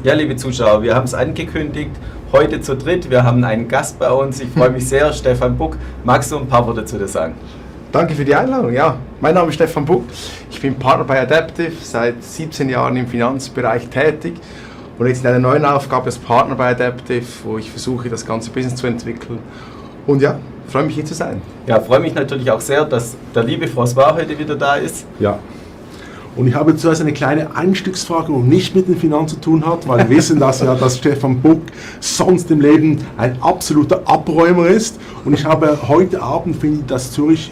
Ja, liebe Zuschauer, wir haben es angekündigt, heute zu dritt, wir haben einen Gast bei uns, ich freue mich sehr, Stefan Buck. Magst du ein paar Worte zu dir sagen? Danke für die Einladung. Ja, mein Name ist Stefan Buck, ich bin Partner bei Adaptive, seit 17 Jahren im Finanzbereich tätig und jetzt in einer neuen Aufgabe als Partner bei Adaptive, wo ich versuche, das ganze Business zu entwickeln. Und ja, freue mich hier zu sein. Ja, freue mich natürlich auch sehr, dass der liebe François heute wieder da ist. Ja. Und ich habe zuerst eine kleine Einstiegsfrage, die nicht mit den Finanzen zu tun hat, weil wir wissen, dass Stefan Buck sonst im Leben ein absoluter Abräumer ist. Und ich habe heute Abend, findet das Zürich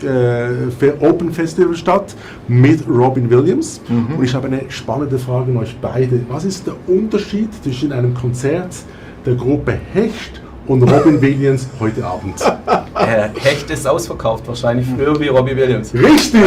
Open Festival statt mit Robin Williams. Und ich habe eine spannende Frage an euch beide. Was ist der Unterschied zwischen einem Konzert der Gruppe Hecht und Robin Williams heute Abend? Hecht ist ausverkauft, wahrscheinlich früher wie Robbie Williams. Richtig!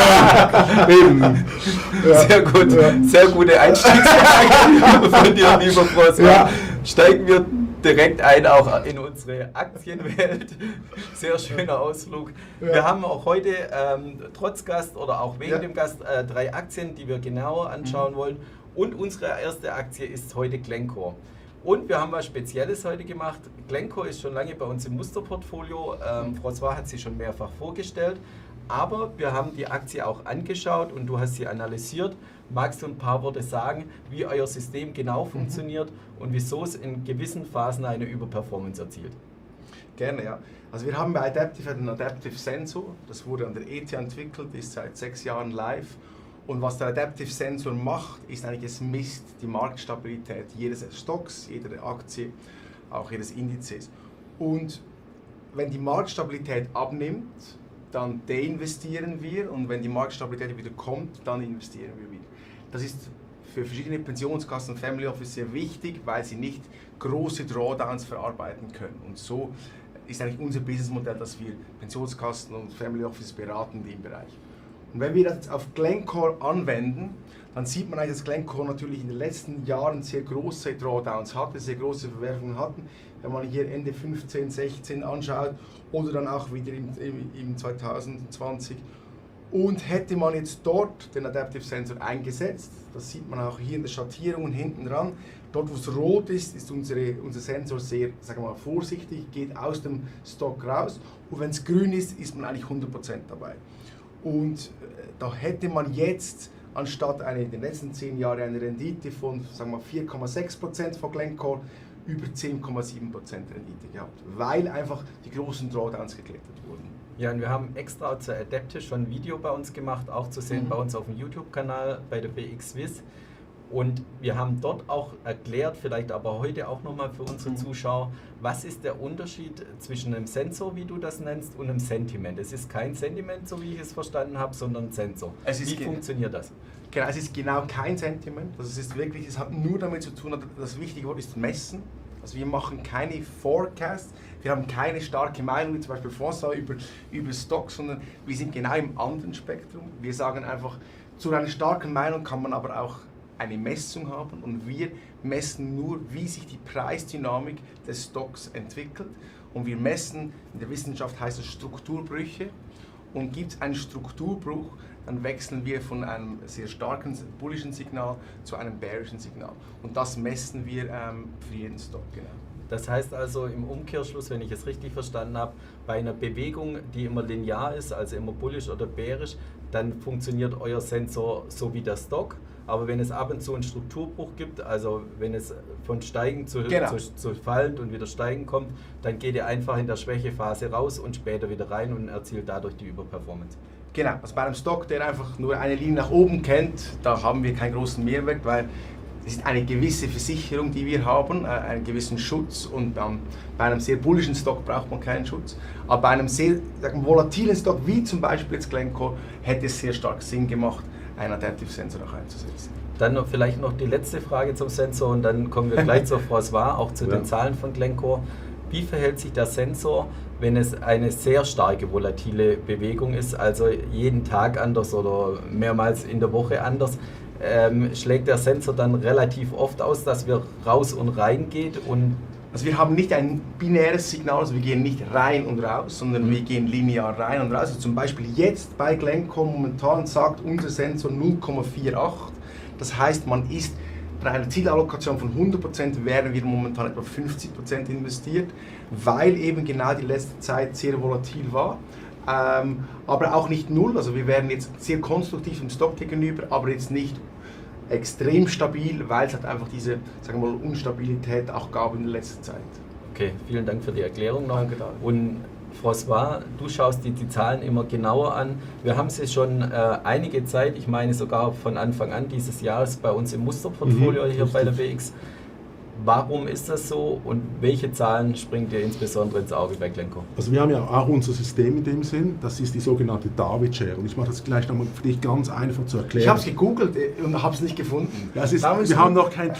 Ja, eben. Ja. Sehr gut, sehr gute Einstiegsfrage von dir, lieber François. Ja. Steigen wir direkt ein, auch in unsere Aktienwelt. Sehr schöner Ausflug. Ja. Wir haben auch heute trotz Gast oder auch wegen dem Gast 3 Aktien, die wir genauer anschauen wollen. Und unsere erste Aktie ist heute Glencore. Und wir haben was Spezielles heute gemacht. Glencore ist schon lange bei uns im Musterportfolio. François hat sie schon mehrfach vorgestellt. Aber wir haben die Aktie auch angeschaut und du hast sie analysiert. Magst du ein paar Worte sagen, wie euer System genau funktioniert und wieso es in gewissen Phasen eine Überperformance erzielt? Gerne, ja. Also wir haben bei Adaptive einen Adaptive Sensor. Das wurde an der ETH entwickelt, ist seit 6 Jahren live. Und was der Adaptive Sensor macht, ist eigentlich, es misst die Marktstabilität jedes Stocks, jeder Aktie, auch jedes Indizes. Und wenn die Marktstabilität abnimmt, dann deinvestieren wir und wenn die Marktstabilität wieder kommt, dann investieren wir wieder. Das ist für verschiedene Pensionskassen und Family Office sehr wichtig, weil sie nicht große Drawdowns verarbeiten können. Und so ist eigentlich unser Businessmodell, dass wir Pensionskassen und Family Office beraten in dem Bereich. Und wenn wir das jetzt auf Glencore anwenden, dann sieht man eigentlich, dass Glencore natürlich in den letzten Jahren sehr große Drawdowns hatte, sehr große Verwerfungen hatten. Wenn man hier Ende 15, 16 anschaut oder dann auch wieder im 2020. Und hätte man jetzt dort den Adaptive Sensor eingesetzt, das sieht man auch hier in der Schattierung hinten dran, dort wo es rot ist, ist unser Sensor sehr, sagen wir mal, vorsichtig, geht aus dem Stock raus und wenn es grün ist, ist man eigentlich 100% dabei. Und da hätte man jetzt anstatt in den letzten 10 Jahren eine Rendite von 4,6% von Glencore über 10,7% Rendite gehabt, weil einfach die großen Drawdowns geklettert wurden. Ja, und wir haben extra zur Adaptive schon ein Video bei uns gemacht, auch zu sehen bei uns auf dem YouTube-Kanal bei der BXWIS. Und wir haben dort auch erklärt, vielleicht aber heute auch nochmal für unsere Zuschauer, was ist der Unterschied zwischen einem Sensor, wie du das nennst, und einem Sentiment. Es ist kein Sentiment, so wie ich es verstanden habe, sondern ein Sensor. Wie funktioniert das? Genau, es ist genau kein Sentiment. Also es ist wirklich, es hat nur damit zu tun, das wichtige Wort ist messen. Also wir machen keine Forecasts, wir haben keine starke Meinung, wie zum Beispiel François über Stocks, sondern wir sind genau im anderen Spektrum. Wir sagen einfach, zu einer starken Meinung kann man aber auch eine Messung haben und wir messen nur, wie sich die Preisdynamik des Stocks entwickelt und wir messen, in der Wissenschaft heißt es Strukturbrüche und gibt es einen Strukturbruch, dann wechseln wir von einem sehr starken bullischen Signal zu einem bearischen Signal und das messen wir für jeden Stock. Genau. Das heißt also im Umkehrschluss, wenn ich es richtig verstanden habe, bei einer Bewegung, die immer linear ist, also immer bullisch oder bearisch, dann funktioniert euer Sensor so wie der Stock. Aber wenn es ab und zu einen Strukturbruch gibt, also wenn es von steigend zu fallend und wieder steigend kommt, dann geht ihr einfach in der Schwächephase raus und später wieder rein und erzielt dadurch die Überperformance. Genau, also bei einem Stock, der einfach nur eine Linie nach oben kennt, da haben wir keinen großen Mehrwert, weil es ist eine gewisse Versicherung, die wir haben, einen gewissen Schutz und bei einem sehr bullischen Stock braucht man keinen Schutz. Aber bei einem sehr volatilen Stock, wie zum Beispiel jetzt Glencore, hätte es sehr stark Sinn gemacht, einen Adaptive Sensor auch einzusetzen. Dann vielleicht noch die letzte Frage zum Sensor und dann kommen wir gleich zur François, auch zu den Zahlen von Glencore. Wie verhält sich der Sensor, wenn es eine sehr starke volatile Bewegung ist, also jeden Tag anders oder mehrmals in der Woche anders? Schlägt der Sensor dann relativ oft aus, dass wir raus und rein geht? Also wir haben nicht ein binäres Signal, also wir gehen nicht rein und raus, sondern wir gehen linear rein und raus. Also zum Beispiel jetzt bei Glencore momentan sagt unser Sensor 0,48. Das heißt, man ist bei einer Zielallokation von 100% wären wir momentan etwa 50% investiert, weil eben genau die letzte Zeit sehr volatil war. Aber auch nicht null, also wir wären jetzt sehr konstruktiv im Stock gegenüber, aber jetzt nicht extrem stabil, weil es halt einfach diese, sagen wir mal, Unstabilität auch gab in der letzten Zeit. Okay, vielen Dank für die Erklärung noch. Danke, David. Und François, du schaust die Zahlen immer genauer an. Wir haben sie schon einige Zeit, ich meine sogar von Anfang an dieses Jahres bei uns im Musterportfolio hier bei der BX. Warum ist das so und welche Zahlen springen dir insbesondere ins Auge bei Glencore? Also wir haben ja auch unser System in dem Sinn, das ist die sogenannte Darwin Share. Und ich mache das gleich nochmal für dich ganz einfach zu erklären. Ich habe es gegoogelt und habe es nicht gefunden. Wir haben noch kein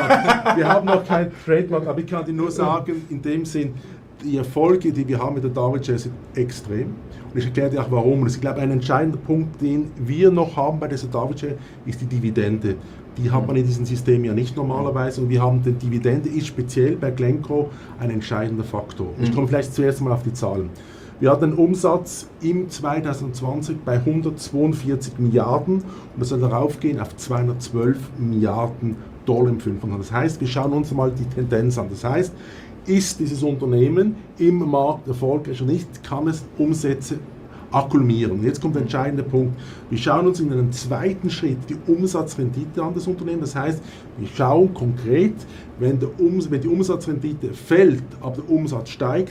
Trademark. Aber ich kann dir nur sagen, in dem Sinn, die Erfolge, die wir haben mit der Darwin Share, sind extrem. Und ich erkläre dir auch warum. Und ich glaube, ein entscheidender Punkt, den wir noch haben bei dieser Darwin Share, ist die Dividende. Die hat man in diesem System ja nicht normalerweise. Und wir haben die Dividende, ist speziell bei Glencore ein entscheidender Faktor. Ich komme vielleicht zuerst mal auf die Zahlen. Wir hatten einen Umsatz im 2020 bei 142 Milliarden und das soll darauf gehen auf 212 Milliarden Dollar im 500. Das heißt, wir schauen uns mal die Tendenz an. Das heißt, ist dieses Unternehmen im Markt erfolgreich oder nicht, kann es Umsätze akkumulieren. Jetzt kommt der entscheidende Punkt. Wir schauen uns in einem zweiten Schritt die Umsatzrendite an des Unternehmens. Das heißt, wir schauen konkret, wenn die Umsatzrendite fällt, aber der Umsatz steigt,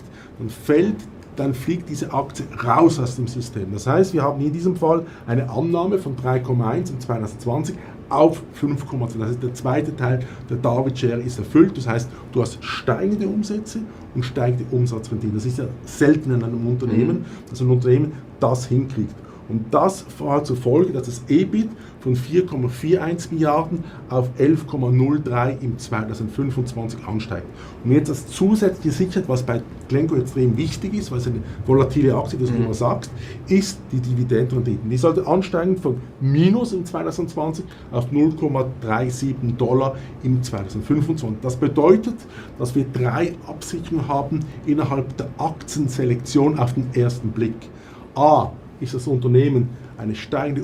dann fliegt diese Aktie raus aus dem System. Das heißt, wir haben in diesem Fall eine Annahme von 3,1 im 2020 auf 5,2. Das heißt, der zweite Teil der Darwin Share ist erfüllt. Das heißt, du hast steigende Umsätze und steigende Umsatzrendite. Das ist ja selten in einem Unternehmen, dass ein Unternehmen das hinkriegt. Und das hat zur Folge, dass das EBIT von 4,41 Milliarden auf 11,03 im 2025 ansteigt. Und jetzt als zusätzliche Sicherheit, was bei Glencore extrem wichtig ist, weil es eine volatile Aktie, das du immer sagst, ist die Dividendenrendite. Die sollte ansteigen von minus im 2020 auf 0,37 Dollar im 2025. Das bedeutet, dass wir 3 Absicherungen haben innerhalb der Aktienselektion auf den ersten Blick. A, ist das Unternehmen eine steigende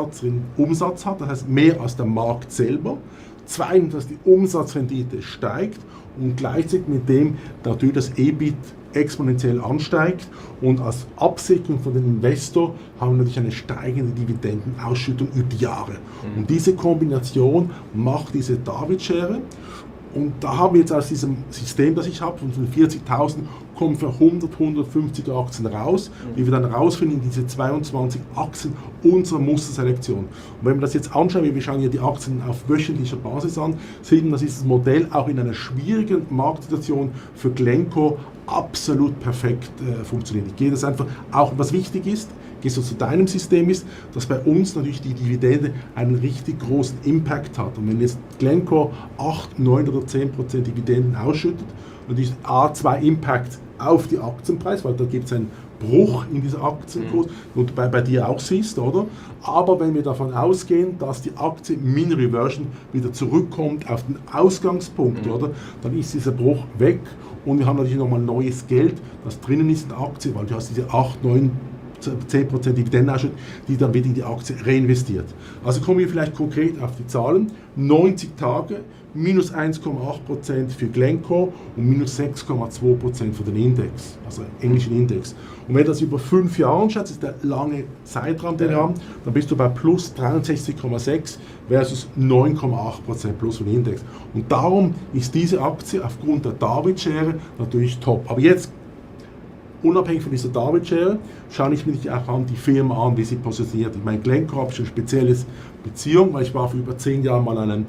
Umsatz hat, das heißt mehr als der Markt selber. Zweitens, dass die Umsatzrendite steigt und gleichzeitig mit dem natürlich das EBIT exponentiell ansteigt. Und als Absicherung von dem Investor haben wir natürlich eine steigende Dividendenausschüttung über die Jahre. Und diese Kombination macht diese Darwin Share. Und da haben wir jetzt aus diesem System, das ich habe, von 40.000, kommen für 150 Aktien raus, die wir dann rausfinden in diese 22 Aktien unserer Musterselektion. Und wenn wir das jetzt anschauen, wir schauen ja die Aktien auf wöchentlicher Basis an, sehen wir, dass dieses Modell auch in einer schwierigen Marktsituation für Glencore absolut perfekt funktioniert. Ich gehe das einfach, auch was wichtig ist, gehst du zu deinem System ist, dass bei uns natürlich die Dividende einen richtig großen Impact hat. Und wenn jetzt Glencore 8, 9 oder 10% Dividenden ausschüttet, und ist A2 Impact auf die Aktienpreis, weil da gibt es einen Bruch in dieser Aktienkurs, und bei dir auch siehst, oder? Aber wenn wir davon ausgehen, dass die Aktie Mean Reversion wieder zurückkommt auf den Ausgangspunkt, oder? Dann ist dieser Bruch weg und wir haben natürlich nochmal neues Geld, das drinnen ist in der Aktie, weil du hast diese 8, 9, 10% Dividendenausschüttung, die dann wieder in die Aktie reinvestiert. Also kommen wir vielleicht konkret auf die Zahlen. 90 Tage, minus 1,8% für Glencore und minus 6,2% für den Index, also englischen Index. Und wenn du das über 5 Jahre anschaut, das ist der lange Zeitraum, den wir haben, dann bist du bei plus 63,6 versus 9,8% plus für den Index. Und darum ist diese Aktie aufgrund der Darwin Share natürlich top. Aber jetzt, unabhängig von dieser Darwin Share, schaue ich mir auch an die Firma an, wie sie positioniert. Ich meine, Glencore habe ich eine spezielle Beziehung, weil ich war für über 10 Jahre mal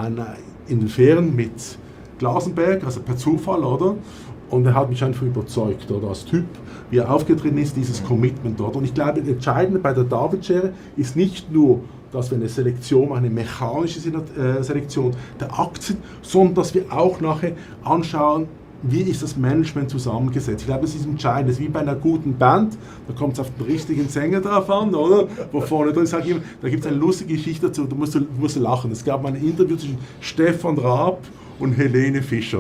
in den Ferien mit Glasenberg, also per Zufall, oder? Und er hat mich einfach überzeugt, oder? Als Typ, wie er aufgetreten ist, dieses Commitment dort. Und ich glaube, das Entscheidende bei der Darwin Share ist nicht nur, dass wir eine Selektion, eine mechanische Selektion der Aktien, sondern dass wir auch nachher anschauen, wie ist das Management zusammengesetzt. Ich glaube, das ist entscheidend. Das ist wie bei einer guten Band, da kommt es auf den richtigen Sänger drauf an, oder? Wo vorne drin, sage ich immer, da gibt es eine lustige Geschichte dazu, du musst lachen. Es gab mal ein Interview zwischen Stefan Raab und Helene Fischer.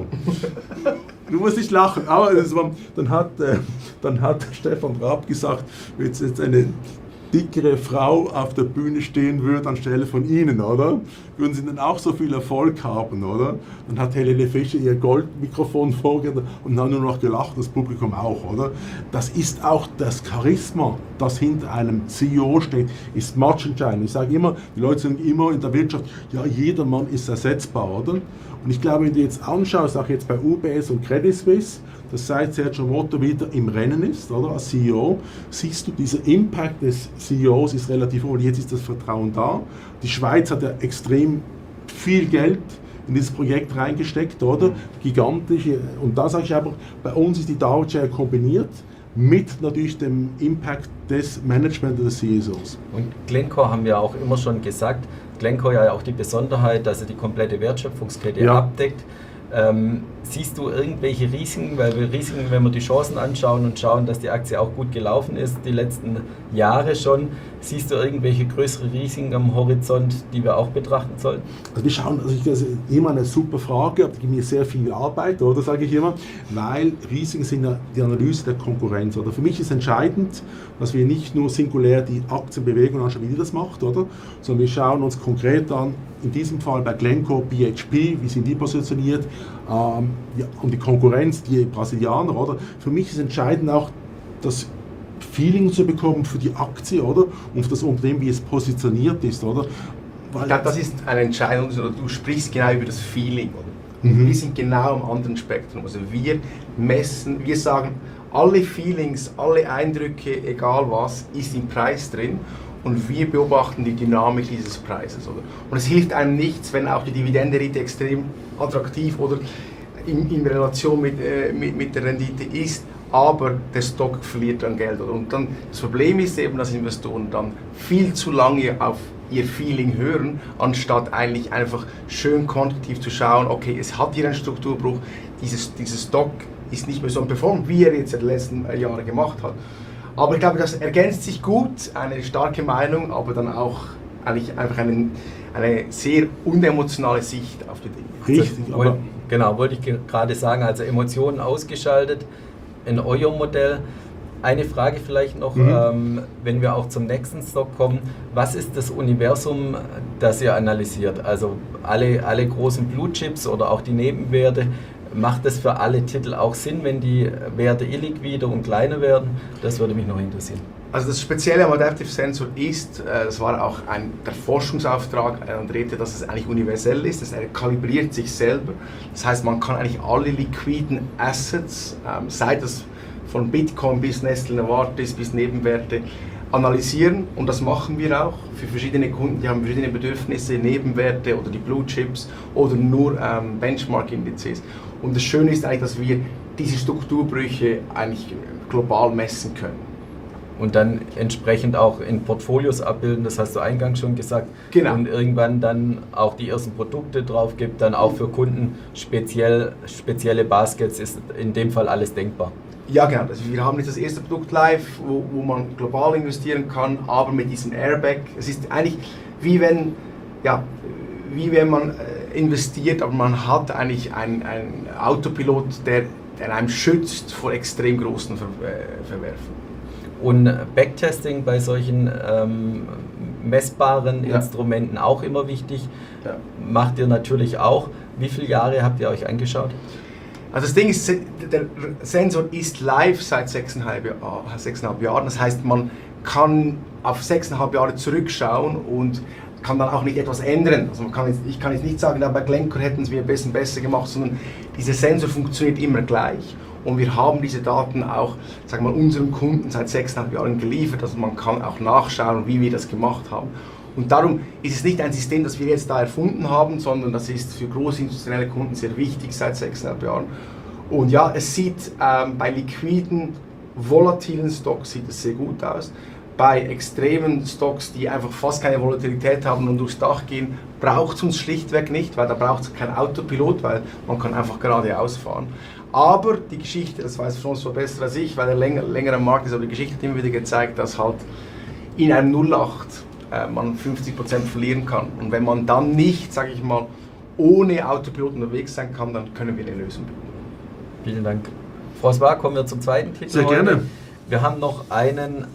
Du musst nicht lachen, aber dann hat Stefan Raab gesagt, jetzt eine dickere Frau auf der Bühne stehen würde anstelle von Ihnen, oder? Würden Sie dann auch so viel Erfolg haben, oder? Dann hat Helene Fischer ihr Goldmikrofon vorgegeben und dann nur noch gelacht, das Publikum auch, oder? Das ist auch das Charisma, das hinter einem CEO steht, ist matchentscheidend. Ich sage immer, die Leute sagen immer in der Wirtschaft, ja, jeder Mann ist ersetzbar, oder? Und ich glaube, wenn du jetzt anschaust, auch jetzt bei UBS und Credit Suisse, dass seit Sergio Motto wieder im Rennen ist, oder, als CEO, siehst du, dieser Impact des CEOs ist relativ hoch und jetzt ist das Vertrauen da. Die Schweiz hat ja extrem viel Geld in dieses Projekt reingesteckt, oder? Gigantische. Und da sage ich einfach, bei uns ist die Dauer kombiniert mit natürlich dem Impact des Management des CEOs. Und Glencore haben wir auch immer schon gesagt, Glencore ja auch die Besonderheit, dass er die komplette Wertschöpfungskette abdeckt. Siehst du irgendwelche Risiken, weil wir Risiken, wenn wir die Chancen anschauen und schauen, dass die Aktie auch gut gelaufen ist, die letzten Jahre schon, siehst du irgendwelche größere Risiken am Horizont, die wir auch betrachten sollen? Also wir schauen, das ist immer eine super Frage, aber die gibt mir sehr viel Arbeit, oder, sage ich immer, weil Risiken sind ja die Analyse der Konkurrenz, oder? Für mich ist entscheidend, dass wir nicht nur singulär die Aktienbewegung anschauen, wie die das macht, oder, sondern wir schauen uns konkret an, in diesem Fall bei Glencore, BHP, wie sind die positioniert, und die Konkurrenz, die Brasilianer, oder? Für mich ist entscheidend auch, das Feeling zu bekommen für die Aktie, oder? Und für das Unternehmen, wie es positioniert ist, oder? Weil ich glaube, das ist eine Entscheidung, du sprichst genau über das Feeling, oder? Wir sind genau am anderen Spektrum. Also wir messen, wir sagen, alle Feelings, alle Eindrücke, egal was, ist im Preis drin. Und wir beobachten die Dynamik dieses Preises. Oder? Und es hilft einem nichts, wenn auch die Dividendenrendite extrem attraktiv oder in Relation mit der Rendite ist, aber der Stock verliert an Geld. Oder? Und dann, das Problem ist eben, dass Investoren dann viel zu lange auf ihr Feeling hören, anstatt eigentlich einfach schön quantitativ zu schauen, okay, es hat hier einen Strukturbruch, dieses Stock ist nicht mehr so performt, wie er jetzt in den letzten Jahren gemacht hat. Aber ich glaube, das ergänzt sich gut, eine starke Meinung, aber dann auch eigentlich einfach eine sehr unemotionale Sicht auf die Dinge. Richtig, aber genau, wollte ich gerade sagen, also Emotionen ausgeschaltet in eurem Modell. Eine Frage vielleicht noch, wenn wir auch zum nächsten Stock kommen, was ist das Universum, das ihr analysiert? Also alle großen Blue Chips oder auch die Nebenwerte, macht das für alle Titel auch Sinn, wenn die Werte illiquider und kleiner werden? Das würde mich noch interessieren. Also das Spezielle am Adaptive Sensor ist, das war auch der Forschungsauftrag Andrete, dass es eigentlich universell ist, er kalibriert sich selber. Das heißt, man kann eigentlich alle liquiden Assets, sei das von Bitcoin bis Nestle Novartis bis Nebenwerte, analysieren, und das machen wir auch für verschiedene Kunden, die haben verschiedene Bedürfnisse, Nebenwerte oder die Blue Chips oder nur Benchmark-Indizes. Und das Schöne ist eigentlich, dass wir diese Strukturbrüche eigentlich global messen können. Und dann entsprechend auch in Portfolios abbilden, das hast du eingangs schon gesagt. Genau. Und irgendwann dann auch die ersten Produkte drauf gibt, dann auch für Kunden spezielle Baskets, ist in dem Fall alles denkbar. Ja, genau. Also wir haben jetzt das erste Produkt live, wo man global investieren kann, aber mit diesem Airbag. Es ist eigentlich wie wenn man investiert, aber man hat eigentlich einen Autopilot, der einem schützt vor extrem großen Verwerfen. Und Backtesting bei solchen messbaren Instrumenten auch immer wichtig. Ja. Macht ihr natürlich auch. Wie viele Jahre habt ihr euch angeschaut? Also das Ding ist, der Sensor ist live seit 6,5 Jahren. Das heißt, man kann auf 6,5 Jahre zurückschauen und kann dann auch nicht etwas ändern. Also ich kann jetzt nicht sagen, bei Glencore hätten es wir besser gemacht, sondern dieser Sensor funktioniert immer gleich. Und wir haben diese Daten auch, sagen wir mal, unseren Kunden seit 6,5 Jahren geliefert. Also man kann auch nachschauen, wie wir das gemacht haben. Und darum ist es nicht ein System, das wir jetzt da erfunden haben, sondern das ist für große institutionelle Kunden sehr wichtig seit 6,5 Jahren. Und ja, es sieht bei liquiden, volatilen Stocks sieht es sehr gut aus. Bei extremen Stocks, die einfach fast keine Volatilität haben und durchs Dach gehen, braucht es uns schlichtweg nicht, weil da braucht es keinen Autopilot, weil man kann einfach geradeaus fahren. Aber die Geschichte, das weiß François besser als ich, weil er länger am Markt ist, aber die Geschichte hat immer wieder gezeigt, dass halt in einem 08 man 50% verlieren kann. Und wenn man dann nicht, sage ich mal, ohne Autopilot unterwegs sein kann, dann können wir eine Lösung bieten. Vielen Dank. François, kommen wir zum zweiten Titel. Sehr gerne. Wir haben noch einen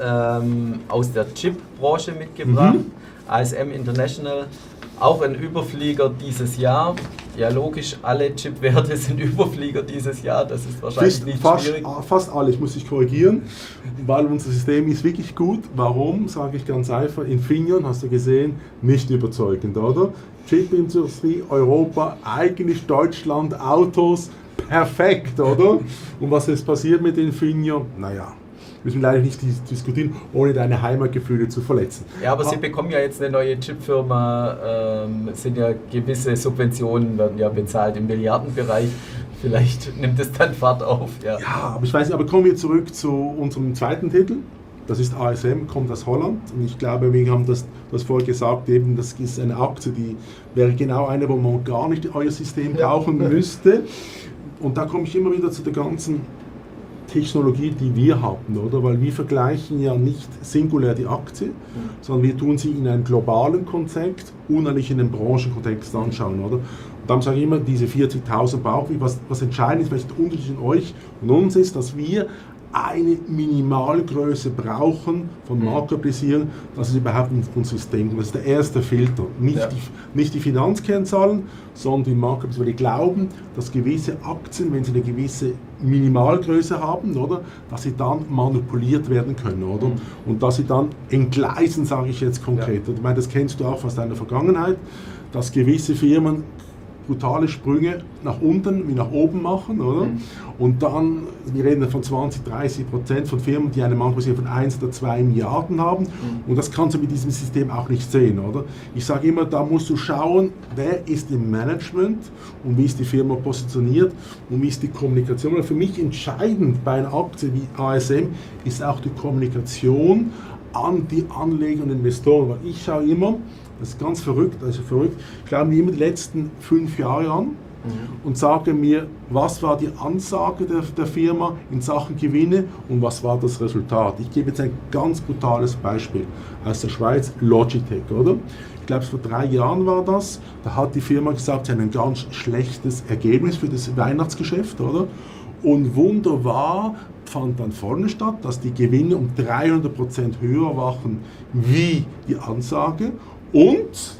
aus der Chip-Branche mitgebracht, ASM International, auch ein Überflieger dieses Jahr. Ja, logisch, alle Chip-Werte sind Überflieger dieses Jahr, das ist wahrscheinlich nicht schwierig. Fast alle, ich muss dich korrigieren, weil unser System ist wirklich gut. Warum, sage ich ganz einfach, Infineon, hast du gesehen, nicht überzeugend, oder? Chip-Industrie, Europa, eigentlich Deutschland, Autos, perfekt, oder? Und was ist passiert mit Infineon? Naja, müssen wir leider nicht diskutieren, ohne deine Heimatgefühle zu verletzen. Ja, aber Sie bekommen ja jetzt eine neue Chipfirma, sind ja gewisse Subventionen, werden ja bezahlt im Milliardenbereich. Vielleicht nimmt es dann Fahrt auf. Ja, aber ich weiß nicht, aber kommen wir zurück zu unserem zweiten Titel. Das ist ASM, kommt aus Holland. Und ich glaube, wir haben das vorher gesagt, eben, das ist eine Aktie, die wäre genau eine, wo man gar nicht euer System brauchen müsste. Und da komme ich immer wieder zu der ganzen Technologie, die wir haben, oder? Weil wir vergleichen ja nicht singulär die Aktie, sondern wir tun sie in einem globalen Kontext und eigentlich in einem Branchenkontext anschauen, oder? Und dann sage ich immer, diese 40.000 brauchen wir. Was entscheidend ist, vielleicht der Unterschied zwischen euch und uns ist, dass wir eine Minimalgröße brauchen von Marktkapitalisierung, dass es überhaupt in unser System kommt. Das ist der erste Filter. Nicht die Finanzkennzahlen, sondern die Marktkapitalisierung. Weil die glauben, dass gewisse Aktien, wenn sie eine gewisse Minimalgröße haben, oder, dass sie dann manipuliert werden können, oder? Und dass sie dann entgleisen, sage ich jetzt konkret. Ich meine, das kennst du auch aus deiner Vergangenheit, dass gewisse Firmen brutale Sprünge nach unten wie nach oben machen, oder? Und dann, wir reden von 20-30% von Firmen, die eine Marktkapitalisierung von 1 oder 2 Milliarden haben, und das kannst du mit diesem System auch nicht sehen, oder? Ich sage immer, da musst du schauen, wer ist im Management und wie ist die Firma positioniert und wie ist die Kommunikation. Und für mich entscheidend bei einer Aktie wie ASM ist auch die Kommunikation an die Anleger und Investoren, weil ich schaue immer, das ist ganz verrückt, ich schaue mir immer die letzten 5 Jahre an und sage mir, was war die Ansage der Firma in Sachen Gewinne und was war das Resultat. Ich gebe jetzt ein ganz brutales Beispiel aus der Schweiz, Logitech, oder? Ich glaube, vor 3 Jahren war das, da hat die Firma gesagt, sie hat ein ganz schlechtes Ergebnis für das Weihnachtsgeschäft, oder? Und wunderbar fand dann vorne statt, dass die Gewinne um 300% höher waren wie die Ansage. Und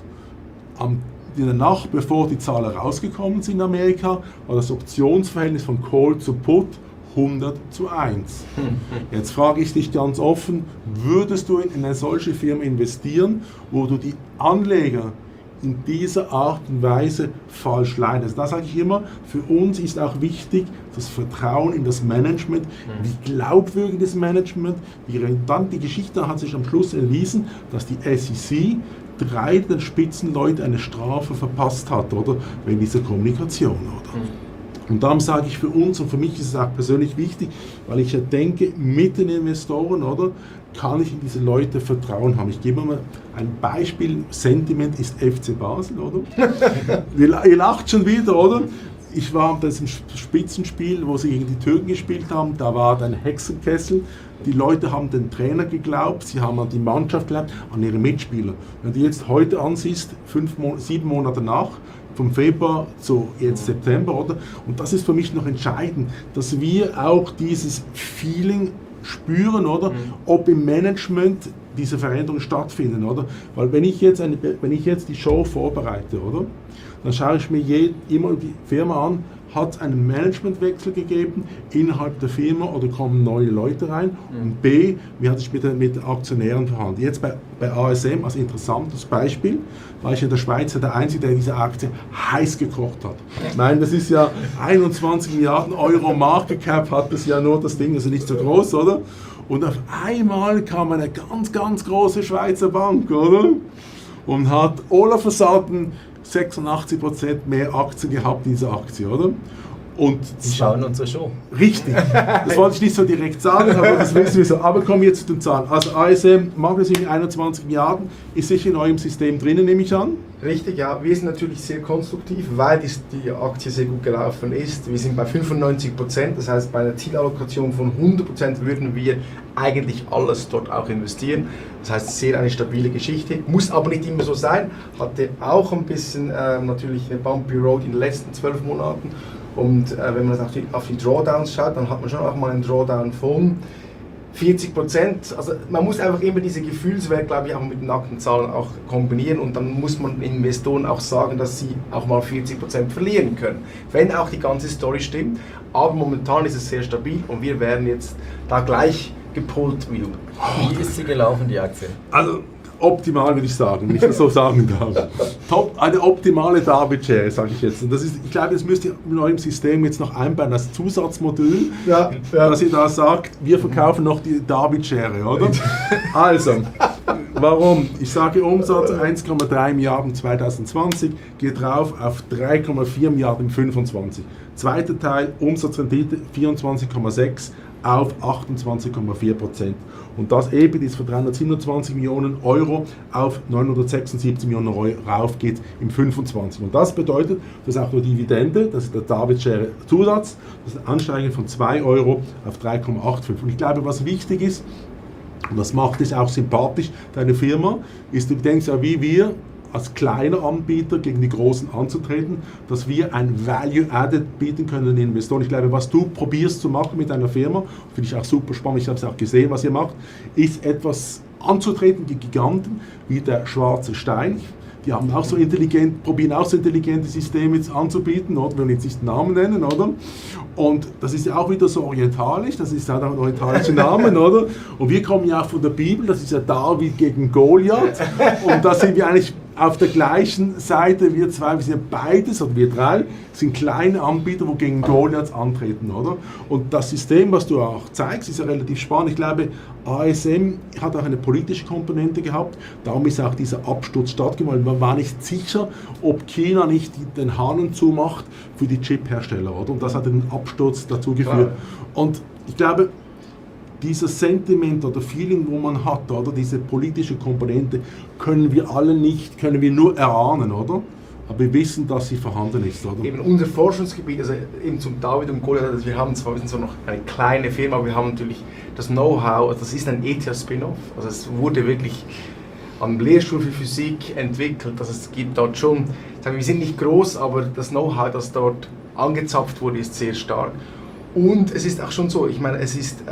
in der Nacht, bevor die Zahlen rausgekommen sind in Amerika, war das Optionsverhältnis von Call zu Put 100:1. Jetzt frage ich dich ganz offen, würdest du in eine solche Firma investieren, wo du die Anleger in dieser Art und Weise falsch leitest? Da sage ich immer, für uns ist auch wichtig das Vertrauen in das Management, wie glaubwürdig das Management, dann die Geschichte hat sich am Schluss erwiesen, dass die SEC 3 der Spitzenleute eine Strafe verpasst hat, oder? Wegen dieser Kommunikation, oder? Und darum sage ich für uns und für mich ist es auch persönlich wichtig, weil ich ja denke, mit den Investoren, oder, kann ich in diese Leute Vertrauen haben. Ich gebe mal ein Beispiel, Sentiment ist FC Basel, oder? Ihr lacht schon wieder, oder? Ich war bei diesem Spitzenspiel, wo sie gegen die Türken gespielt haben, da war ein Hexenkessel. Die Leute haben den Trainer geglaubt, sie haben an die Mannschaft geglaubt, an ihre Mitspieler. Wenn du jetzt heute ansiehst, 7 Monate nach, vom Februar zu jetzt September, oder? Und das ist für mich noch entscheidend, dass wir auch dieses Feeling spüren, oder? Ob im Management diese Veränderungen stattfinden, oder? Weil wenn ich jetzt die Show vorbereite, oder? Dann schaue ich mir immer die Firma an, hat es einen Managementwechsel gegeben innerhalb der Firma oder kommen neue Leute rein? Und B, wie hat es mit den Aktionären verhandelt? Jetzt bei ASM als interessantes Beispiel, war ich in der Schweiz der Einzige, der diese Aktie heiß gekocht hat. Ich meine, das ist ja 21 Milliarden Euro Market Cap, hat das ja nur das Ding, also nicht so groß, oder? Und auf einmal kam eine ganz, ganz große Schweizer Bank, oder? Und hat all of a sudden 86% mehr Aktien gehabt in dieser Aktie, oder? Und Sie schauen unsere Show. Richtig. Das wollte ich nicht so direkt sagen, aber das wissen wir so. Aber kommen wir jetzt zu den Zahlen. Also ASM, Marktkapitalisierung 21 Milliarden, ist sicher in eurem System drinnen, nehme ich an? Richtig, ja. Wir sind natürlich sehr konstruktiv, weil die Aktie sehr gut gelaufen ist. Wir sind bei 95%, das heißt bei einer Zielallokation von 100% würden wir eigentlich alles dort auch investieren. Das heißt, sehr eine stabile Geschichte. Muss aber nicht immer so sein. Hatte auch ein bisschen natürlich eine Bumpy Road in den letzten 12 Monaten. Und wenn man auf die Drawdowns schaut, dann hat man schon auch mal einen Drawdown von 40%, also man muss einfach immer diese Gefühlswelt, glaube ich, auch mit den nackten Zahlen auch kombinieren und dann muss man Investoren auch sagen, dass sie auch mal 40% verlieren können, wenn auch die ganze Story stimmt, aber momentan ist es sehr stabil und wir werden jetzt da gleich gepolt wie du. Wie ist sie gelaufen, die Aktie? Also optimal, würde ich sagen, wenn ich das so sagen darf. Eine optimale Darby-Share, sage ich jetzt. Und das ist, ich glaube, das müsst ihr in eurem System jetzt noch einbauen, das Zusatzmodul, dass ihr da sagt, wir verkaufen noch die Darby-Share, oder? Also, warum? Ich sage Umsatz 1,3 Milliarden 2020, geht rauf auf 3,4 Milliarden im 25. Zweiter Teil, Umsatzrendite 24,6 auf 28,4%. Und das EBIT ist von 327 Millionen Euro auf 976 Millionen Euro raufgeht im 25. Und das bedeutet, dass auch die Dividende, das ist der Darby-Share Zusatz, das ist ein Ansteigen von 2 Euro auf 3,85. Und ich glaube, was wichtig ist, und das macht es auch sympathisch, deine Firma, ist, du denkst ja wie wir, als kleiner Anbieter gegen die Großen anzutreten, dass wir ein Value-Added bieten können den Investoren. Ich glaube, was du probierst zu machen mit deiner Firma, finde ich auch super spannend, ich habe es auch gesehen, was ihr macht, ist etwas anzutreten gegen Giganten wie der Schwarze Stein. Die haben auch so intelligent, probieren auch so intelligente Systeme jetzt anzubieten, oder? Wir wollen jetzt nicht den Namen nennen, oder? Und das ist ja auch wieder so orientalisch, das ist halt auch ein orientalischer Name, oder? Und wir kommen ja auch von der Bibel, das ist ja David gegen Goliath. Und da sind wir eigentlich auf der gleichen Seite, wir zwei, wir sind beides, oder wir drei, sind kleine Anbieter, die gegen Goliath antreten, oder? Und das System, was du auch zeigst, ist ja relativ spannend. Ich glaube, ASM hat auch eine politische Komponente gehabt, darum ist auch dieser Absturz stattgefunden. Man war nicht sicher, ob China nicht den Hahn zumacht für die Chip-Hersteller, oder? Und das hat den Absturz dazu geführt. Und ich glaube, dieses Sentiment oder Feeling, wo man hat, oder diese politische Komponente, können wir nur erahnen, oder? Aber wir wissen, dass sie vorhanden ist, oder? Eben unser Forschungsgebiet, also eben zum David und Goliath, also wir sind zwar noch eine kleine Firma, aber wir haben natürlich das Know-how, also das ist ein ETH-Spin-off, also es wurde wirklich am Lehrstuhl für Physik entwickelt, also es gibt dort schon, wir sind nicht groß, aber das Know-how, das dort angezapft wurde, ist sehr stark. Und es ist auch schon so, ich meine, es ist,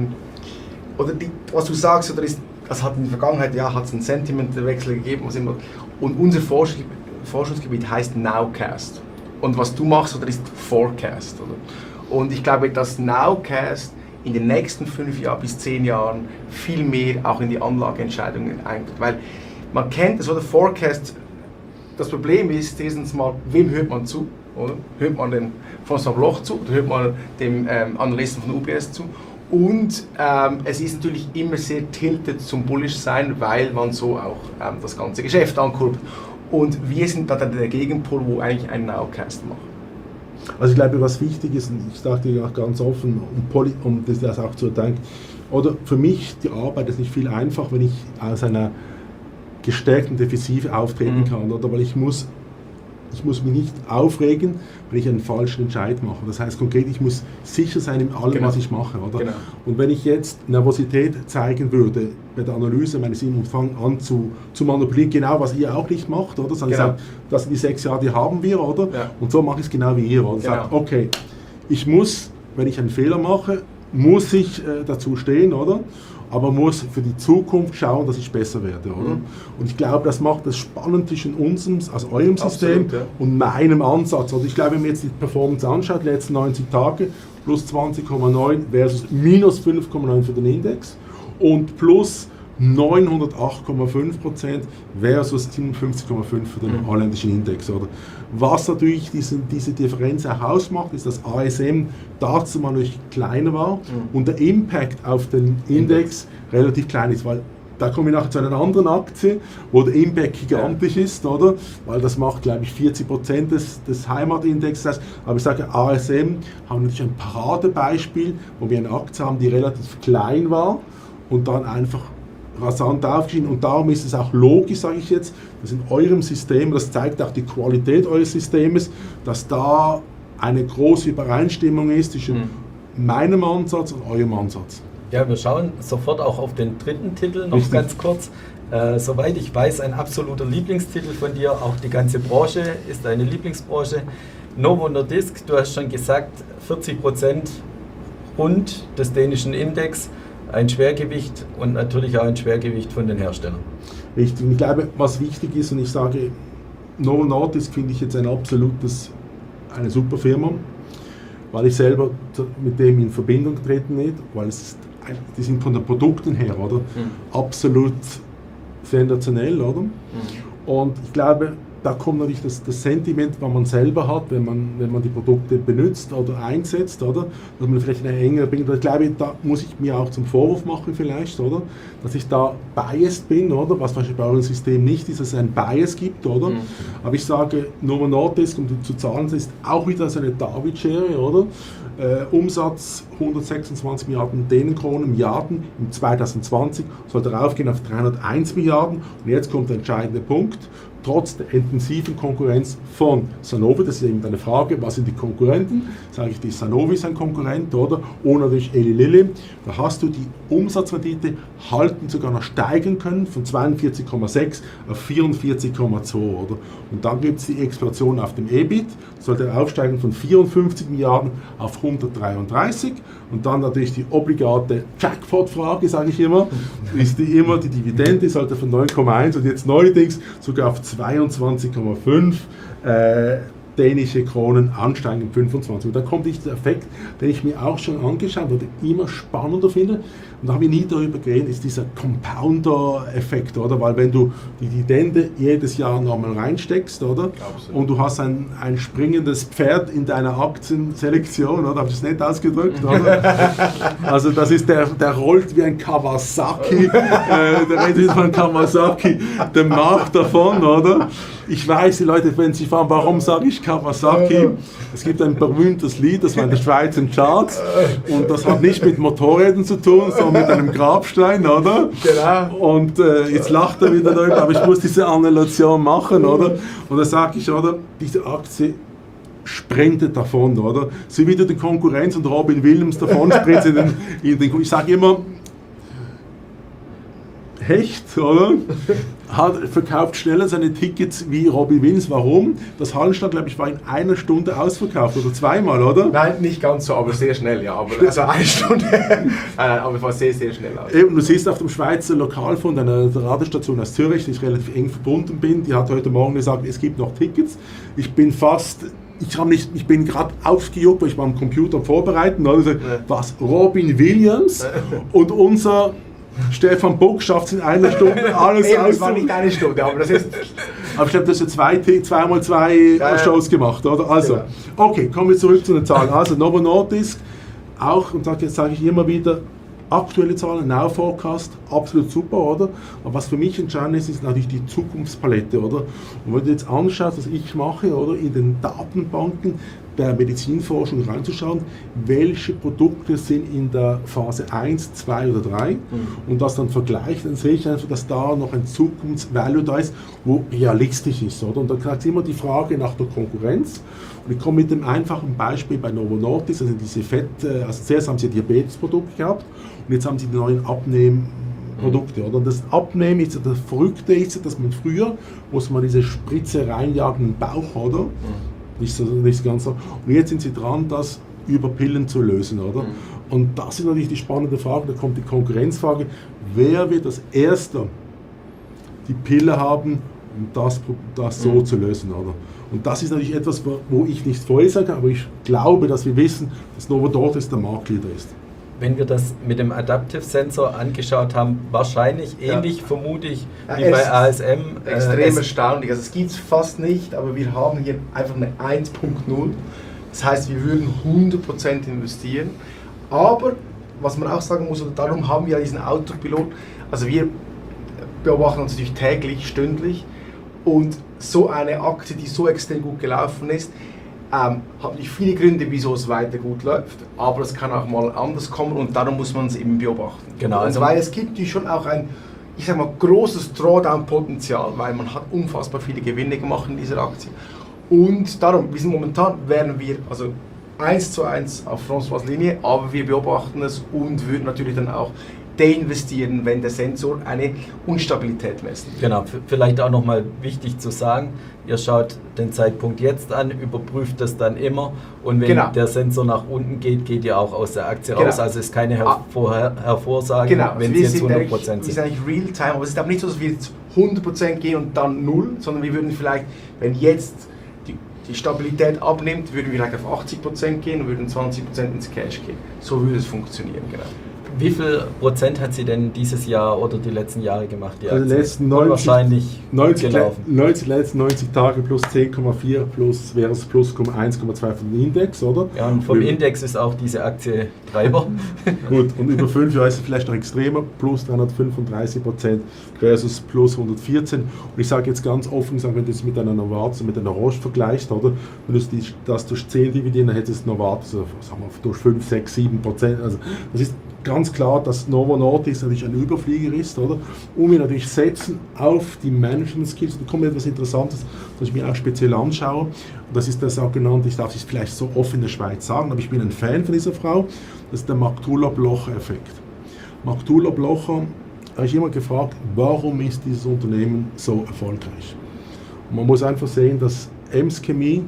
was du sagst, das hat in der Vergangenheit, ja, hat es einen Sentimentwechsel gegeben, und unser Forschungsgebiet heißt Nowcast. Und was du machst, ist Forecast. Oder? Und ich glaube, dass Nowcast in den nächsten 5 bis 10 Jahren viel mehr auch in die Anlageentscheidungen eintritt. Weil man kennt es, oder Forecast, das Problem ist, erstens mal, wem hört man zu? Oder? Hört man dem François Bloch zu, oder hört man dem Analysten von UBS zu? Und es ist natürlich immer sehr tilted zum Bullish sein, weil man so auch das ganze Geschäft ankurbelt. Und wir sind da der Gegenpol, wo eigentlich ein Nowcast macht. Also ich glaube, was wichtig ist, und ich sage dir auch ganz offen, um das auch zu denken, oder für mich, die Arbeit ist nicht viel einfacher, wenn ich aus einer gestärkten Defensive auftreten kann, oder? Weil ich muss mich nicht aufregen, wenn ich einen falschen Entscheid mache. Das heißt konkret, ich muss sicher sein in allem, was ich mache. Oder? Genau. Und wenn ich jetzt Nervosität zeigen würde bei der Analyse meines und fange an zu manipulieren, genau was ihr auch nicht macht, oder? Sondern sagt, das sind die 6 Jahre, die haben wir, oder? Ja. Und so mache ich es genau wie ihr. Oder? Sagt, okay, ich muss, wenn ich einen Fehler mache, muss ich dazu stehen, oder? Aber muss für die Zukunft schauen, dass ich besser werde, oder? Und ich glaube, das macht das spannend zwischen eurem System und meinem Ansatz. Also ich glaube, wenn man jetzt die Performance anschaut, die letzten 90 Tage, plus 20,9 versus minus 5,9 für den Index und plus 908,5% versus 57,5% für den holländischen Index. Oder? Was natürlich diese Differenz auch ausmacht, ist, dass ASM dazu mal natürlich kleiner war und der Impact auf den Index relativ klein ist, weil da komme ich nachher zu einer anderen Aktie, wo der Impact gigantisch ist, oder? Weil das macht, glaube ich, 40% des Heimatindexes. Aber ich sage, ASM haben natürlich ein Paradebeispiel, wo wir eine Aktie haben, die relativ klein war und dann einfach rasant aufgestiegen, und darum ist es auch logisch, sage ich jetzt, dass in eurem System, das zeigt auch die Qualität eures Systems, dass da eine große Übereinstimmung ist zwischen meinem Ansatz und eurem Ansatz. Ja, wir schauen sofort auch auf den dritten Titel noch ganz kurz. Soweit ich weiß, ein absoluter Lieblingstitel von dir, auch die ganze Branche ist deine Lieblingsbranche. Novo Nordisk, du hast schon gesagt, 40% rund des dänischen Index. ein Schwergewicht und natürlich auch ein Schwergewicht von den Herstellern. Richtig. Und ich glaube, was wichtig ist, und ich sage, Novo Nordisk finde ich jetzt eine super Firma, weil ich selber mit dem in Verbindung getreten bin, weil die sind von den Produkten her, oder? Absolut sensationell, oder? Und ich glaube, da kommt natürlich das Sentiment, was man selber hat, wenn man die Produkte benutzt oder einsetzt, oder? Dass man vielleicht eine engere Bindung. Ich glaube, da muss ich mir auch zum Vorwurf machen vielleicht, oder? Dass ich da biased bin, oder? Was wahrscheinlich bei eurem System nicht ist, dass es einen Bias gibt, oder? Aber ich sage, Novo Nordisk, um zu zahlen, ist auch wieder so eine David-Schere, oder? Umsatz 126 Milliarden Dänenkronen im Jahr im 2020, sollte raufgehen auf 301 Milliarden. Und jetzt kommt der entscheidende Punkt. Trotz der intensiven Konkurrenz von Sanofi, das ist eben eine Frage, was sind die Konkurrenten? Sage ich, die Sanofi ist ein Konkurrent, oder? Oder natürlich Eli Lilly. Da hast du die Umsatzrendite halten sogar noch steigen können von 42,6 auf 44,2, oder? Und dann gibt es die Explosion auf dem EBIT, sollte aufsteigen von 54 Milliarden auf 133. Und dann natürlich die obligate Jackpot-Frage, sage ich immer, ist die Dividende, sollte von 9,1 und jetzt neuerdings sogar auf 22,5 dänische Kronen ansteigen im 25. Und da kommt dieser Effekt, den ich mir auch schon angeschaut und immer spannender finde. Und da habe ich nie darüber geredet, ist dieser Compounder-Effekt, oder? Weil wenn du die Dividende jedes Jahr nochmal reinsteckst, oder? Absolut. Und du hast ein springendes Pferd in deiner Aktienselektion, oder? Habe ich das nicht ausgedrückt, oder? Also das ist der rollt wie ein Kawasaki, der redet von Kawasaki, dem Markt davon, oder? Ich weiß, die Leute, wenn sie fragen, warum sage ich Kawasaki? Es gibt ein berühmtes Lied, das war in der Schweiz in Charts und das hat nicht mit Motorrädern zu tun, sondern mit einem Grabstein, oder? Genau. Und jetzt lacht er wieder darüber, aber ich muss diese Annulation machen, oder? Und da sage ich, oder, diese Aktie sprintet davon, oder? Sie wieder die Konkurrenz und Robin Williams davon sprintet ich sage immer, Hecht, oder? Verkauft schneller seine Tickets wie Robbie Williams. Warum? Das Hallenstadion, glaube ich, war in einer Stunde ausverkauft oder zweimal, oder? Nein, nicht ganz so, aber sehr schnell, ja. Also eine Stunde, aber es war sehr, sehr schnell aus. Eben, du siehst auf dem Schweizer Lokalfunk, einer Radiostation aus Zürich, die ich relativ eng verbunden bin, die hat heute Morgen gesagt, es gibt noch Tickets. Ich bin gerade aufgejuckt, weil ich war am Computer vorbereiten. Also, was? Robin Williams und unser Stefan Buck schafft es in einer Stunde alles aus. Das war nicht eine Stunde, aber das ist... Aber ich glaube, du hast ja zweimal zwei Shows gemacht, oder? Also, ja. Okay, kommen wir zurück zu den Zahlen. Also, Novo Nordisk, auch, und jetzt sage ich immer wieder, aktuelle Zahlen, Now Forecast, absolut super, oder? Aber was für mich entscheidend ist natürlich die Zukunftspalette, oder? Und wenn du jetzt anschaust, was ich mache, oder, in den Datenbanken der Medizinforschung reinzuschauen, welche Produkte sind in der Phase 1, 2 oder 3 und das dann vergleichen, dann sehe ich einfach, dass da noch ein Zukunftsvalue da ist, wo realistisch ist, oder? Und dann ist immer die Frage nach der Konkurrenz. Und ich komme mit dem einfachen Beispiel bei Novo Nordisk, also diese also zuerst haben sie Diabetesprodukte gehabt und jetzt haben sie die neuen Abnehmprodukte, oder? Und das Abnehmen ist ja, das Verrückte ist ja, dass man früher, muss man diese Spritze reinjagen in den Bauch, oder? Nicht ganz so. Und jetzt sind sie dran, das über Pillen zu lösen, oder? Und das ist natürlich die spannende Frage, da kommt die Konkurrenzfrage, wer wird als Erster die Pille haben, um das so zu lösen, oder? Und das ist natürlich etwas, wo ich nicht vorhersage, aber ich glaube, dass wir wissen, dass Novo Nordisk der Marktleader ist. Wenn wir das mit dem Adaptive Sensor angeschaut haben, wahrscheinlich ähnlich, vermute ich, wie bei ASM. Extrem erstaunlich. Also es gibt es fast nicht, aber wir haben hier einfach eine 1.0. Das heißt, wir würden 100% investieren. Aber, was man auch sagen muss, und darum haben wir diesen Autopilot, also wir beobachten uns natürlich täglich, stündlich, und so eine Aktie, die so extrem gut gelaufen ist, hat nicht viele Gründe, wieso es weiter gut läuft, aber es kann auch mal anders kommen und darum muss man es eben beobachten. Genau, also weil es gibt schon auch ein, ich sag mal, großes Drawdown-Potenzial, weil man hat unfassbar viele Gewinne gemacht in dieser Aktie. Und darum, wären wir also 1:1 auf François' Linie, aber wir beobachten es und würden natürlich dann auch deinvestieren, wenn der Sensor eine Unstabilität misst. Genau, vielleicht auch nochmal wichtig zu sagen, ihr schaut den Zeitpunkt jetzt an, überprüft das dann immer und wenn der Sensor nach unten geht, geht ihr auch aus der Aktie raus. Also ist keine Hervorsage, wenn sie jetzt 100% sind. Wir sind eigentlich Real-Time, aber es ist aber nicht so, dass wir jetzt 100% gehen und dann 0, sondern wir würden vielleicht, wenn jetzt die Stabilität abnimmt, würden wir vielleicht auf 80% gehen und würden 20% ins Cash gehen. So würde es funktionieren, genau. Wie viel Prozent hat sie denn dieses Jahr oder die letzten Jahre gemacht? Die also die letzten 90 Tage plus 10,4 plus wäre es plus 1,2 von dem Index, oder? Ja, und vom Index ist auch diese Aktie Treiber. Gut, und über 5 Jahre ist es vielleicht noch extremer, plus 335% versus plus 114. Und ich sage jetzt ganz offen, wenn du es mit einer Novartis, mit einer Roche vergleichst, oder? Wenn du das durch 10 dividieren, dann hättest du Novartis sagen wir, durch 5, 6, 7%. Also das ist ganz klar, dass Novo Nordisk natürlich ein Überflieger ist, oder? Und wir natürlich setzen auf die Management Skills. Da kommt etwas Interessantes, das ich mir auch speziell anschaue. Und das ist der sogenannte, ich darf es vielleicht so offen in der Schweiz sagen, aber ich bin ein Fan von dieser Frau, das ist der Maktula-Blocher-Effekt. Maktula-Blocher, habe ich immer gefragt, warum ist dieses Unternehmen so erfolgreich? Und man muss einfach sehen, dass EMS Chemie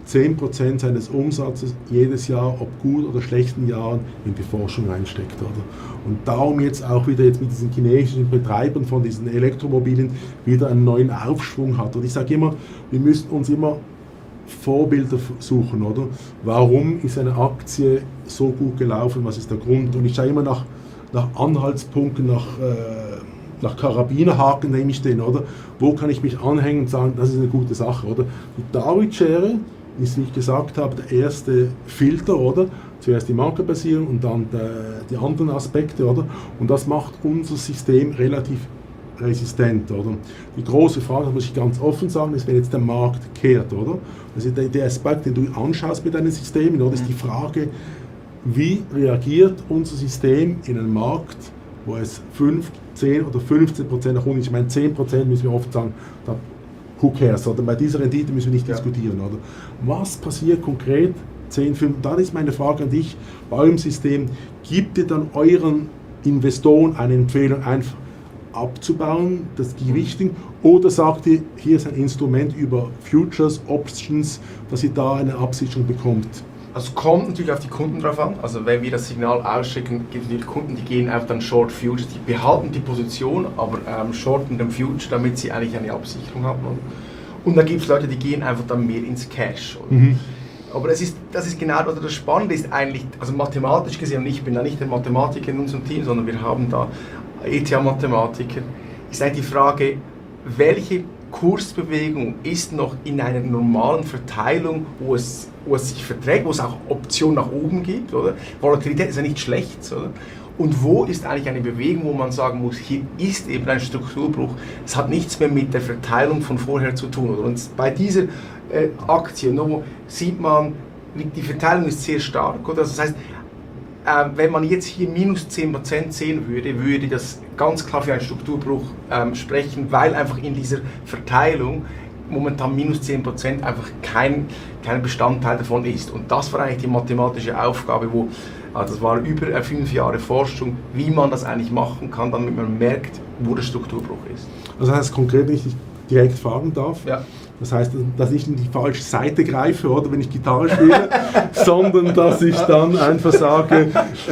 10% seines Umsatzes jedes Jahr, ob gut oder schlechten Jahren, in die Forschung reinsteckt. Oder? Und darum jetzt auch wieder jetzt mit diesen chinesischen Betreibern von diesen Elektromobilen wieder einen neuen Aufschwung hat. Und ich sage immer, wir müssen uns immer Vorbilder suchen, oder? Warum ist eine Aktie so gut gelaufen? Was ist der Grund? Und ich schaue immer nach Anhaltspunkten, nach Karabinerhaken nehme ich den, oder? Wo kann ich mich anhängen und sagen, das ist eine gute Sache, oder? Die Darwin-Schere ist, wie ich gesagt habe, der erste Filter, oder? Zuerst die Markenbasierung und dann die anderen Aspekte, oder? Und das macht unser System relativ resistent, oder? Die große Frage, das muss ich ganz offen sagen, ist, wenn jetzt der Markt kehrt, oder? Also der Aspekt, den du anschaust mit deinen Systemen, oder? Ist die Frage, wie reagiert unser System in einem Markt, wo es 5, 10 oder 15% nach unten, ich meine 10% müssen wir oft sagen, da, who cares, oder bei dieser Rendite müssen wir nicht diskutieren, oder? Was passiert konkret 10, 5, dann ist meine Frage an dich, bei eurem System, gibt ihr dann euren Investoren eine Empfehlung, einfach abzubauen, das Gewichting, oder sagt ihr, hier ist ein Instrument über Futures, Options, dass ihr da eine Absicherung bekommt? Also kommt natürlich auf die Kunden drauf an. Also wenn wir das Signal ausschicken, gibt es natürlich Kunden, die gehen auf dann Short Futures, die behalten die Position, aber shorten den Future, damit sie eigentlich eine Absicherung haben. Und dann gibt es Leute, die gehen einfach dann mehr ins Cash. Aber das ist genau, was das Spannende ist eigentlich, also mathematisch gesehen, und ich bin da nicht der Mathematiker in unserem Team, sondern wir haben da ETH-Mathematiker, ist eigentlich die Frage, welche Kursbewegung ist noch in einer normalen Verteilung, wo es sich verträgt, wo es auch Optionen nach oben gibt, oder? Volatilität ist ja nicht schlecht, oder? Und wo ist eigentlich eine Bewegung, wo man sagen muss, hier ist eben ein Strukturbruch, es hat nichts mehr mit der Verteilung von vorher zu tun, oder? Und bei dieser Aktie sieht man, die Verteilung ist sehr stark, oder? Das heißt, wenn man jetzt hier minus 10% sehen würde, würde das ganz klar für einen Strukturbruch sprechen, weil einfach in dieser Verteilung momentan minus 10% einfach kein Bestandteil davon ist. Und das war eigentlich die mathematische Aufgabe, das war über 5 Jahre Forschung, wie man das eigentlich machen kann, damit man merkt, wo der Strukturbruch ist. Also das heißt konkret, wenn ich dich direkt fragen darf, ja. Das heißt, dass ich in die falsche Seite greife, oder wenn ich Gitarre spiele, sondern dass ich dann einfach sage,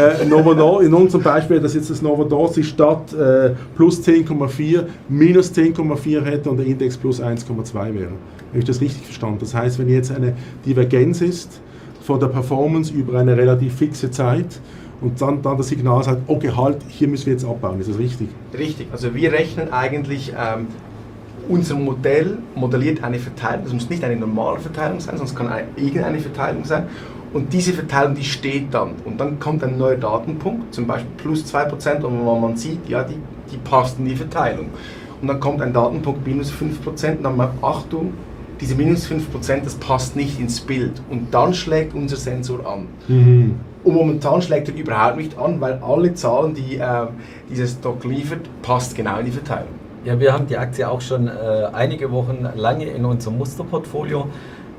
in unserem Beispiel, dass jetzt das Novo Nordisk statt plus 10,4 minus 10,4 hätte und der Index plus 1,2 wäre. Habe ich das richtig verstanden? Das heißt, wenn jetzt eine Divergenz ist von der Performance über eine relativ fixe Zeit und dann das Signal sagt, okay, halt, hier müssen wir jetzt abbauen. Ist das richtig? Richtig. Also wir rechnen eigentlich unser Modell modelliert eine Verteilung, das muss nicht eine normale Verteilung sein, sonst kann irgendeine Verteilung sein. Und diese Verteilung, die steht dann. Und dann kommt ein neuer Datenpunkt, zum Beispiel plus 2%, und man sieht, ja, die passt in die Verteilung. Und dann kommt ein Datenpunkt minus 5%, und dann mal Achtung, diese minus 5%, das passt nicht ins Bild. Und dann schlägt unser Sensor an. Und momentan schlägt er überhaupt nicht an, weil alle Zahlen, die dieser Stock liefert, passt genau in die Verteilung. Ja, wir haben die Aktie auch schon einige Wochen lange in unserem Musterportfolio.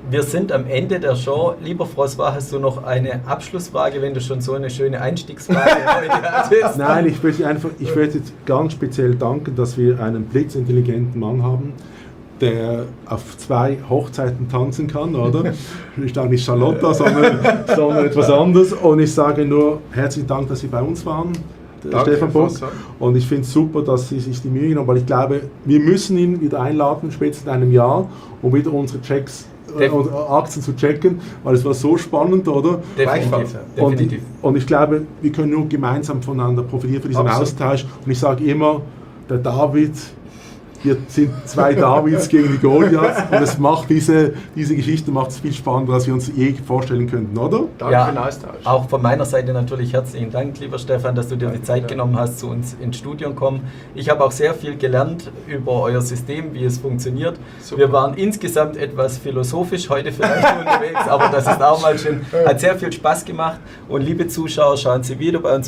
wir sind am Ende der Show. Lieber François, hast du noch eine Abschlussfrage, wenn du schon so eine schöne Einstiegsfrage heute hattest? Nein, ich möchte jetzt ganz speziell danken, dass wir einen blitzintelligenten Mann haben, der auf 2 Hochzeiten tanzen kann, oder? Ich sage nicht Charlotta, sondern etwas anderes. Und ich sage nur herzlichen Dank, dass Sie bei uns waren, Stefan Bock. Und ich finde es super, dass Sie sich die Mühe genommen haben, weil ich glaube, wir müssen ihn wieder einladen, spätestens in einem Jahr, um wieder unsere Checks und Aktien zu checken, weil es war so spannend, oder? Definitiv. Und ich glaube, wir können nur gemeinsam voneinander profitieren für diesen Austausch. Und ich sage immer, der David, wir sind 2 Davids gegen die Goliaths und es macht diese Geschichte macht es viel spannender, als wir uns je vorstellen könnten, oder? Danke für den Austausch. Auch von meiner Seite natürlich herzlichen Dank, lieber Stefan, dass du dir die Zeit genommen hast, zu uns ins Studio kommen. Ich habe auch sehr viel gelernt über euer System, wie es funktioniert. Super. Wir waren insgesamt etwas philosophisch heute vielleicht unterwegs, aber das ist auch mal schön. Hat sehr viel Spaß gemacht und liebe Zuschauer, schauen Sie wieder bei uns